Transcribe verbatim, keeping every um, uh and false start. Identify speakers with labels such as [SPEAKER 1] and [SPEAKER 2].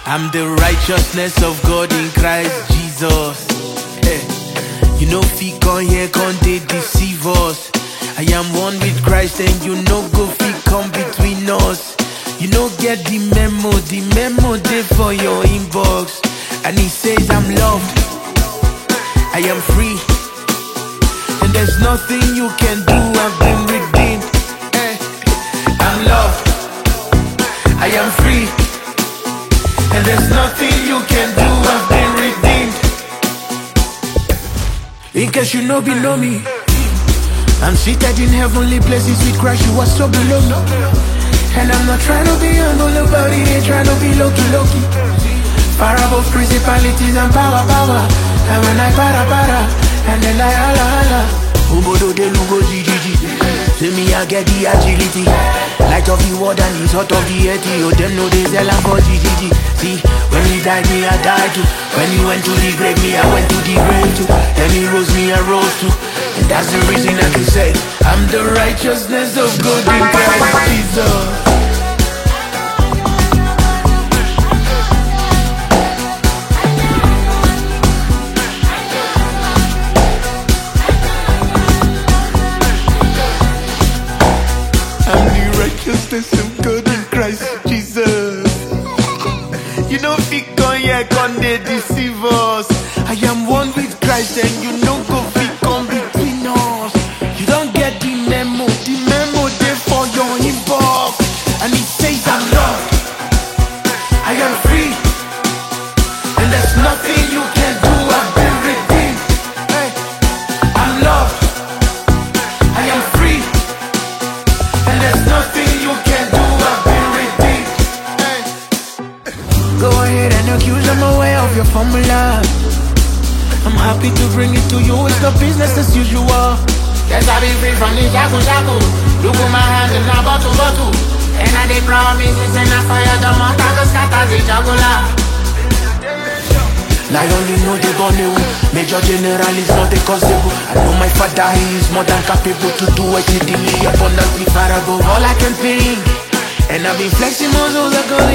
[SPEAKER 1] I'm the righteousness of God in Christ Jesus. Hey. You know, fi come here, come they deceive us. I am one with Christ and you know go fi come between us. You know get the memo, the memo there for your inbox. And he says I'm loved, I am free, and there's nothing you can do, I've been redeemed. Hey. I'm loved, I am free, and there's nothing you can do, I've been redeemed. In case you know, be know me, I'm seated in heavenly places with Christ, you are so below me. And I'm not trying to be humble about it, ain't trying to be low-key, low-key. Far above principalities and power, power. And when I para, para, and then I holla, holla. Ubodo de lugo, G G G. See me, I get the agility. Light of the world and it's hot of the earth. Oh, them know they sell and for G G G. See, when he died, me, I died too. When he went to the grave, me, I went to the grave too. Then he rose, me, I rose too. And that's the reason I can say I'm the righteousness of God in Christ Jesus. Righteousness of God in Christ Jesus. You know, fi come here, come they deceive us. I am one with Christ, and you know, go fi come between us. You don't get the memo, the memo there for your inbox. And it says I'm loved, I am free, and there's nothing you can do, I've been redeemed. Hey. I'm loved, I am free, and there's nothing you can do, I've been redeemed. Hey. Go ahead and accuse them away of your formula. I'm happy to bring it to you, it's no business as usual.
[SPEAKER 2] Yes, I be free from the shackle, shackle. You put my hand in a bottle, bottle. And I dey promise it's enough for you, the month I go scatter the jugular.
[SPEAKER 1] Now I only know the bonnet. Major General is not a constable. I know my father, he is more than capable to do exceedingly abundantly far above all I can think. And I've been flexing muscles, I go